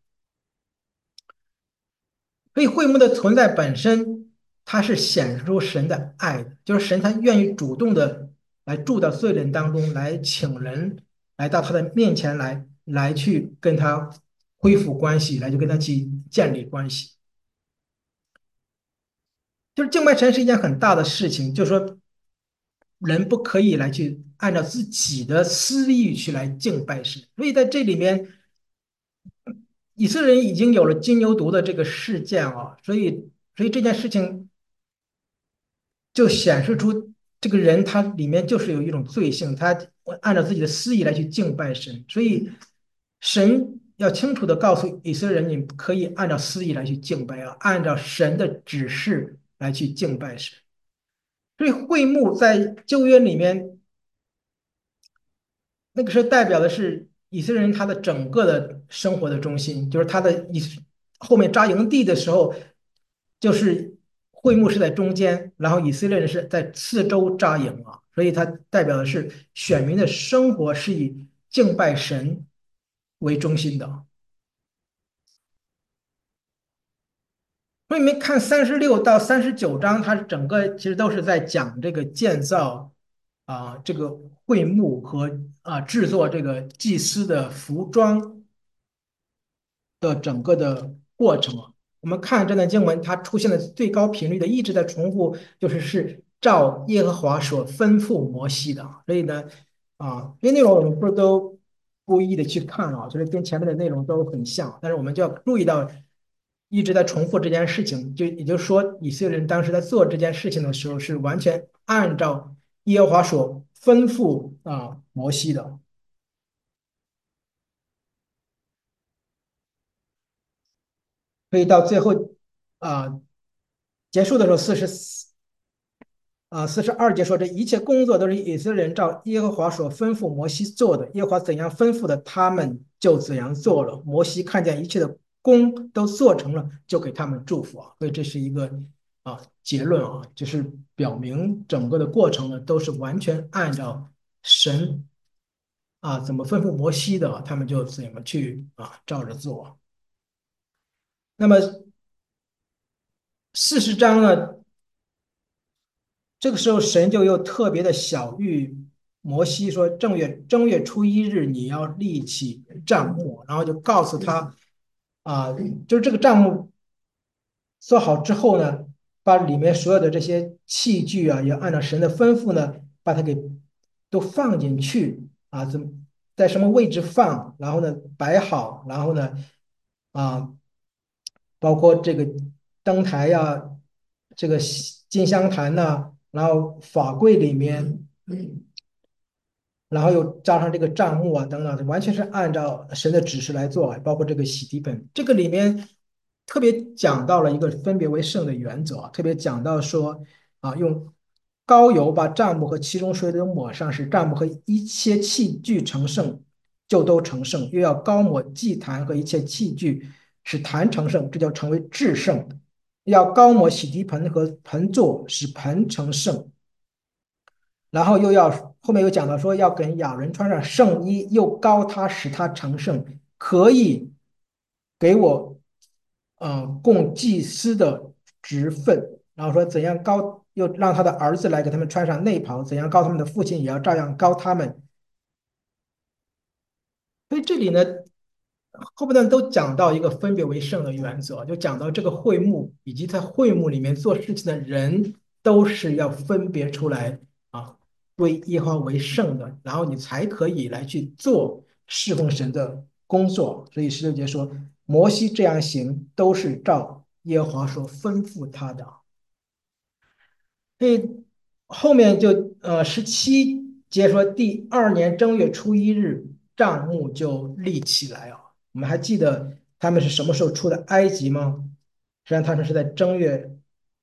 所以会幕的存在本身，它是显示出神的爱的，就是神他愿意主动的来住到罪人当中，来请人来到他的面前来，来去跟他恢复关系，来去跟他去建立关系。就是敬拜神是一件很大的事情，就是说人不可以来去按照自己的私欲去来敬拜神，所以在这里面，以色列人已经有了金牛犊的这个事件啊，所以所以这件事情就显示出这个人他里面就是有一种罪性，他按照自己的私意来去敬拜神，所以神要清楚的告诉以色列人，你不可以按照私意来去敬拜啊，按照神的指示来去敬拜神。所以会幕在旧约里面，那个时候代表的是以色列人他的整个的生活的中心，就是他的以后面扎营地的时候，就是会幕是在中间，然后以色列人是在四周扎营啊，所以它代表的是选民的生活是以敬拜神为中心的。所以你们看三十六到三十九章，它整个其实都是在讲这个建造啊、这个会幕和啊、制作这个祭司的服装的整个的过程啊。我们看这段经文，它出现的最高频率的一直在重复，就是是照耶和华所吩咐摩西的。所以呢，啊，这些内容我们不是都不一一的去看啊，就是跟前面的内容都很像，但是我们就要注意到一直在重复这件事情，就也就是说，以色列人当时在做这件事情的时候，是完全按照耶和华所吩咐啊摩西的。所以到最后啊结束的时候，四十四啊四十二节说，这一切工作都是以色列人照耶和华所吩咐摩西做的，耶和华怎样吩咐的，他们就怎样做了。摩西看见一切的工都做成了，就给他们祝福啊。所以这是一个啊结论啊，就是表明整个的过程呢都是完全按照神啊怎么吩咐摩西的，他们就怎么去啊照着做。那么四十章呢，这个时候神就又特别的晓谕摩西说，正月正月初一日你要立起帐幕，然后就告诉他啊，就是这个帐幕做好之后呢，把里面所有的这些器具啊，也按照神的吩咐呢，把它给都放进去啊，怎么在什么位置放，然后呢摆好，然后呢啊，包括这个灯台呀、这个金香坛呐、然后法柜里面。然后又加上这个账目啊等等，完全是按照神的指示来做，包括这个洗涤本，这个里面特别讲到了一个分别为圣的原则，特别讲到说啊，用膏油把账目和其中所有的抹上，使账目和一切器具成圣，就都成圣；又要膏抹祭坛和一切器具，使坛成圣，这叫成为至圣；要膏抹洗涤盆和盆座，使盆成圣。然后又要后面又讲到说要给亚伦穿上圣衣，又膏他使他成圣，可以给我呃供祭司的职分。然后说怎样膏，又让他的儿子来给他们穿上内袍，怎样膏他们的父亲也要照样膏他们。所以这里呢，后半段都讲到一个分别为圣的原则，就讲到这个会幕以及在会幕里面做事情的人都是要分别出来啊，归耶和华为圣的，然后你才可以来去做侍奉神的工作。所以十六节说，摩西这样行都是照耶和华所吩咐他的。所以后面就呃十七节说，第二年正月初一日，帐幕就立起来啊。我们还记得他们是什么时候出的埃及吗？实际上他们是在正月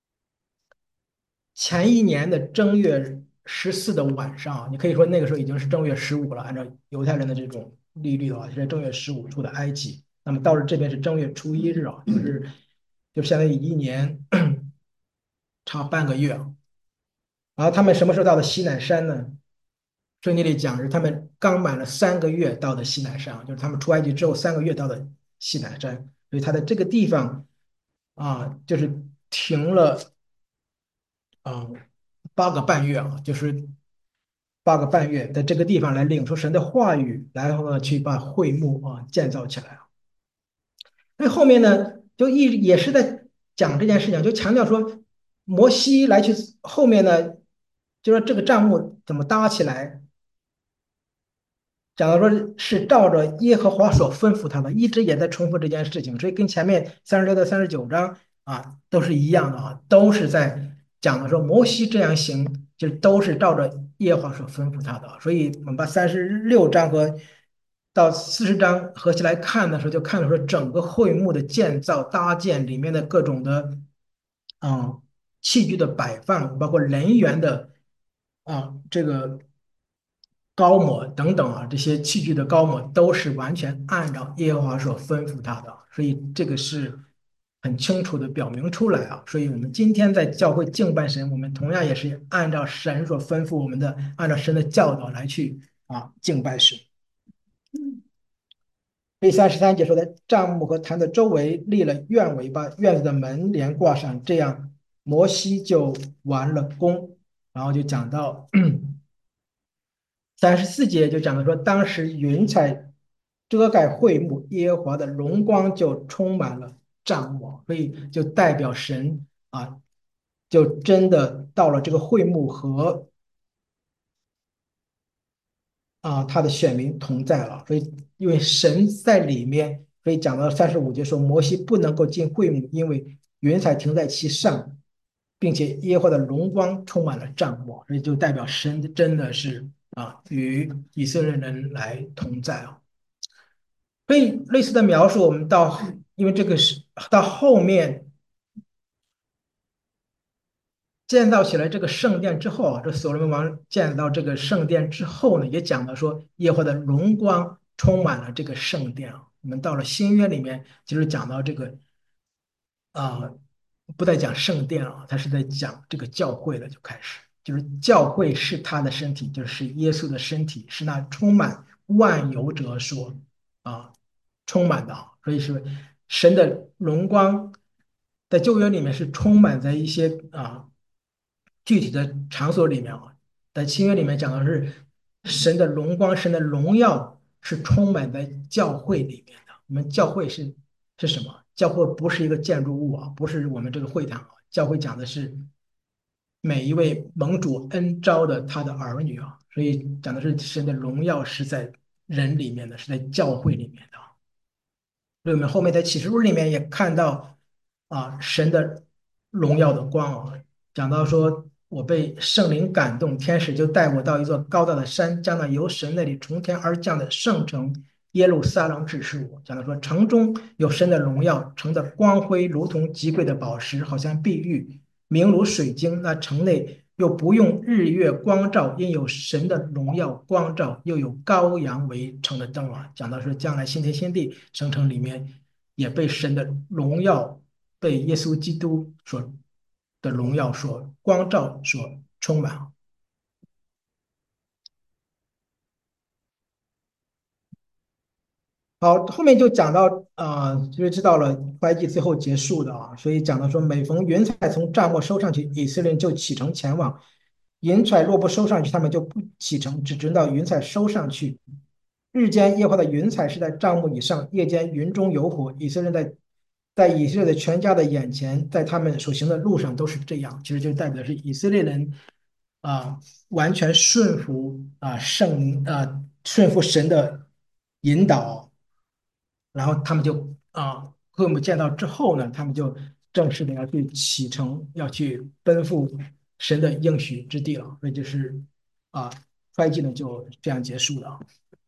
前一年的正月十四的晚上，你可以说那个时候已经是正月十五了，按照犹太人的这种历律的话，是在正月十五出的埃及。那么到了这边是正月初一日啊，就是就相当于一年差半个月啊。然后他们什么时候到的西乃山呢？圣经里讲是他们刚满了三个月到的西乃山，就是他们出埃及之后三个月到的西乃山，所以他在这个地方啊，就是停了啊八个半月啊，就是八个半月在这个地方来领受神的话语，然后呢去把会幕啊建造起来啊。那后面呢就一也是在讲这件事情，就强调说摩西来去后面呢，就说这个帐幕怎么搭起来。讲到说是照着耶和华所吩咐他的，一直也在重复这件事情，所以跟前面三十六到三十九章啊都是一样的啊，都是在讲的说摩西这样行，就都是照着耶和华所吩咐他的。所以我们把三十六章和到四十章合起来看的时候，就看到说整个会幕的建造搭建里面的各种的嗯器具的摆放，包括人员的啊这个。高抹等等啊，这些器具的高抹都是完全按照耶和华所吩咐他的，所以这个是很清楚的表明出来啊。所以我们今天在教会敬拜神，我们同样也是按照神所吩咐我们的，按照神的教导来去啊敬拜神。第三十三节说的，帐幕和坛的周围立了院围，把院子的门帘挂上，这样摩西就完了工。然后就讲到三十四节就讲到说，当时云彩遮盖会幕，耶和华的荣光就充满了帐幕，所以就代表神啊，就真的到了这个会幕和啊他的选民同在了。所以因为神在里面，所以讲到三十五节说，摩西不能够进会幕，因为云彩停在其上，并且耶和华的荣光充满了帐幕，所以就代表神真的是啊与以色列人来同在啊。所以类似的描述，我们到因为这个是到后面建造起来这个圣殿之后啊，这所罗门王建造这个圣殿之后呢，也讲到说耶和华的荣光充满了这个圣殿啊。我们到了新约里面，就是讲到这个啊。 不再讲圣殿了，他是在讲这个教会了，就开始，就是教会是他的身体，就是耶稣的身体，是那充满万有者所啊充满的啊，所以是神的荣光，在旧约里面是充满在一些啊具体的场所里面啊，在新约里面讲的是神的荣光、神的荣耀是充满在教会里面的。我们教会是是什么？教会不是一个建筑物啊，不是我们这个会堂啊。教会讲的是每一位蒙主恩召的他的儿女啊，所以讲的是神的荣耀是在人里面的，是在教会里面的。所以我们后面在启示录里面也看到啊，神的荣耀的光啊，讲到说我被圣灵感动，天使就带我到一座高大的山，将那由神那里从天而降的圣城耶路撒冷指示我。讲到说城中有神的荣耀，城的光辉如同极贵的宝石，好像碧玉，明如水晶。那城内又不用日月光照，因有神的荣耀光照，又有羔羊为城的灯啊。讲到说将来新天新地生成里面也被神的荣耀，被耶稣基督所的荣耀所光照所充满。好，后面就讲到啊、呃就是知道了会计最后结束的啊，所以讲到说，每逢云彩从帐幕收上去，以色列人就启程前往；云彩若不收上去，他们就不启程，只直到云彩收上去。日间耶和华的云彩是在帐幕以上，夜间云中有火。以色列在在以色列的全家的眼前，在他们所行的路上都是这样，其实就代表是以色列人啊、完全顺服啊、圣啊、顺服神的引导，然后他们就啊，会幕见到之后呢，他们就正式的要去启程，要去奔赴神的应许之地了。那就是啊，会计呢就这样结束了。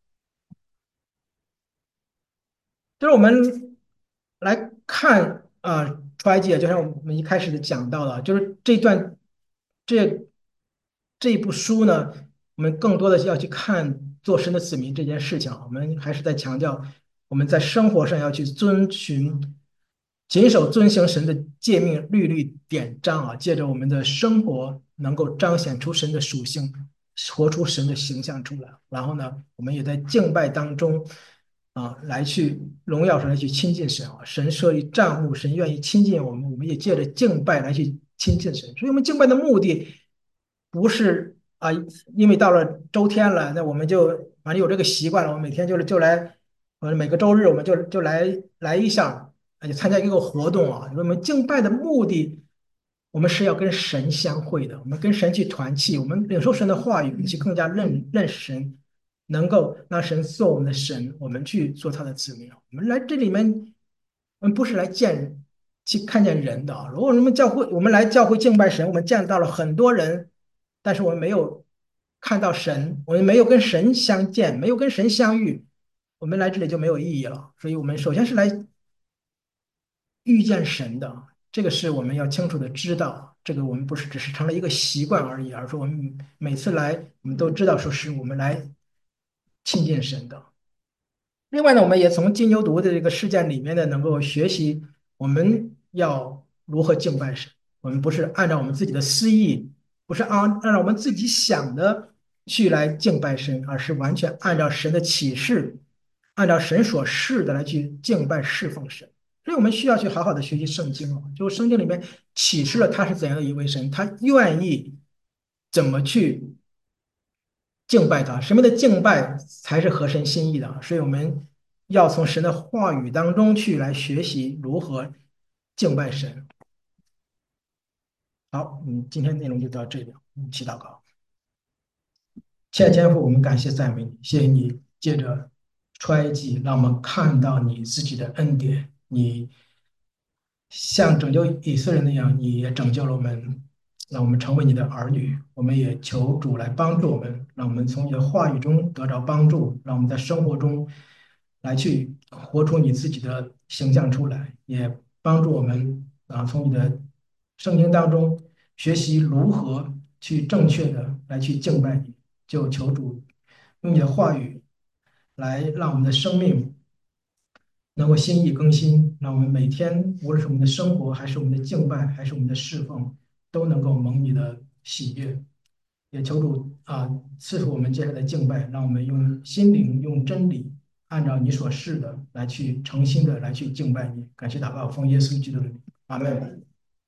就是我们来看啊，出埃及，就像我们一开始的讲到的，就是这段这这一部书呢，我们更多的是要去看做神的子民这件事情啊。我们还是在强调我们在生活上要去遵循、谨守、遵行神的诫命、律例、典章啊，借着我们的生活能够彰显出神的属性，活出神的形象出来。然后呢，我们也在敬拜当中。啊，来去荣耀神，来去亲近神啊！神设立帐幕，神愿意亲近我们，我们也借着敬拜来去亲近神。所以，我们敬拜的目的不是啊，因为到了周天了，那我们就反正有这个习惯了，我们每天就是就来，呃，每个周日我们就就来来一下，啊，就参加一个活动啊。我们敬拜的目的，我们是要跟神相会的，我们跟神去团契，我们领受神的话语，去更加认认识神。能够让神做我们的神，我们去做他的子民。我们来这里面，我们不是来见去看见人的。如果我们教会，我们来教会敬拜神，我们见到了很多人，但是我们没有看到神，我们没有跟神相见，没有跟神相遇，我们来这里就没有意义了。所以，我们首先是来遇见神的，这个是我们要清楚的知道。这个我们不是只是成了一个习惯而已，而是我们每次来，我们都知道说是我们来亲近神的。另外呢，我们也从金牛犊的这个事件里面呢，能够学习我们要如何敬拜神。我们不是按照我们自己的私意，不是按按照我们自己想的去来敬拜神，而是完全按照神的启示，按照神所示的来去敬拜侍奉神。所以我们需要去好好的学习圣经啊，就圣经里面启示了他是怎样的一位神，他愿意怎么去敬拜他，什么的敬拜才是合神心意的。所以我们要从神的话语当中去来学习如何敬拜神。好，嗯，今天内容就到这里，嗯，祈祷告。亲爱的天父，我们感谢赞美你，谢谢你借着出埃及，让我们看到你自己的恩典，你像拯救以色列那样，你也拯救了我们，让我们成为你的儿女。我们也求主来帮助我们，让我们从你的话语中得着帮助，让我们在生活中来去活出你自己的形象出来，也帮助我们啊，从你的圣经当中学习如何去正确的来去敬拜你。就求主用你的话语来让我们的生命能够心意更新，让我们每天无论是我们的生活，还是我们的敬拜，还是我们的侍奉，都能够蒙你的喜悦。也求主啊赐福我们接下来的敬拜，让我们用心灵、用真理，按照你所示的来去诚心的来去敬拜你。感谢祷告，奉耶稣基督的名，阿门。